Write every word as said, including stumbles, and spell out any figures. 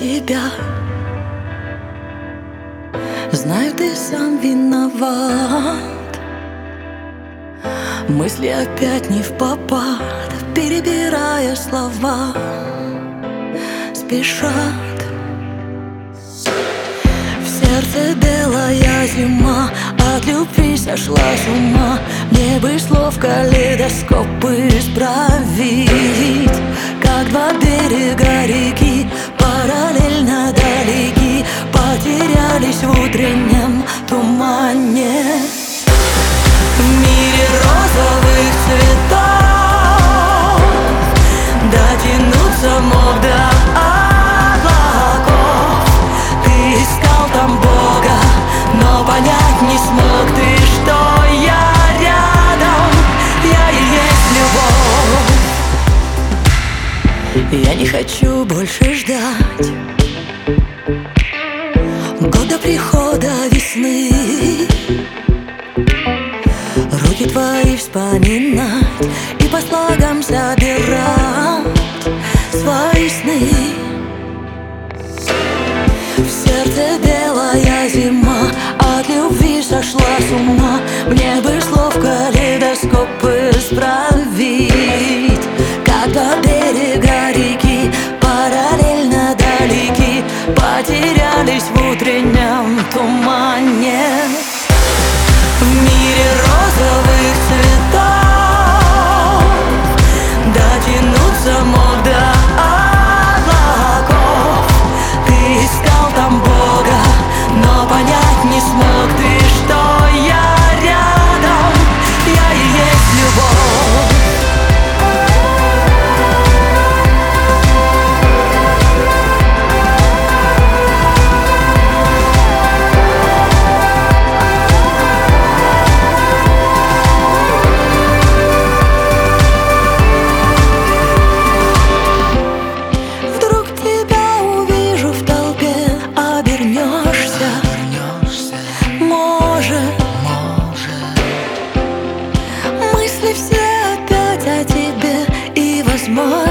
тебя. Знаю, ты сам виноват. Мысли опять не впопад, перебирая слова, спешат. В сердце белая зима, от любви сошла с ума. Мне бы слов калейдоскопы исправить, как два берега реки, параллельно далеки, потерялись в утреннем тумане. В мире розовых цветов дотянуться мог до облаков. Ты искал там Бога, но понять не смог ты, что я рядом, я и есть любовь. Я не хочу больше ждать года прихода весны, руки твои вспоминать и по слогам собирать свои сны. В сердце белая зима, от любви сошла с ума. Мне бы слов калейдоскопы исправить, как до берега реки, параллельно далеки, потерялись в утреннем тумане. В мире розовых цветов дотянуться мог до облаков. Ты искал там Бога, но понять не смог ты, что я рядом, я и есть любовь. Мысли все опять о тебе, и возможно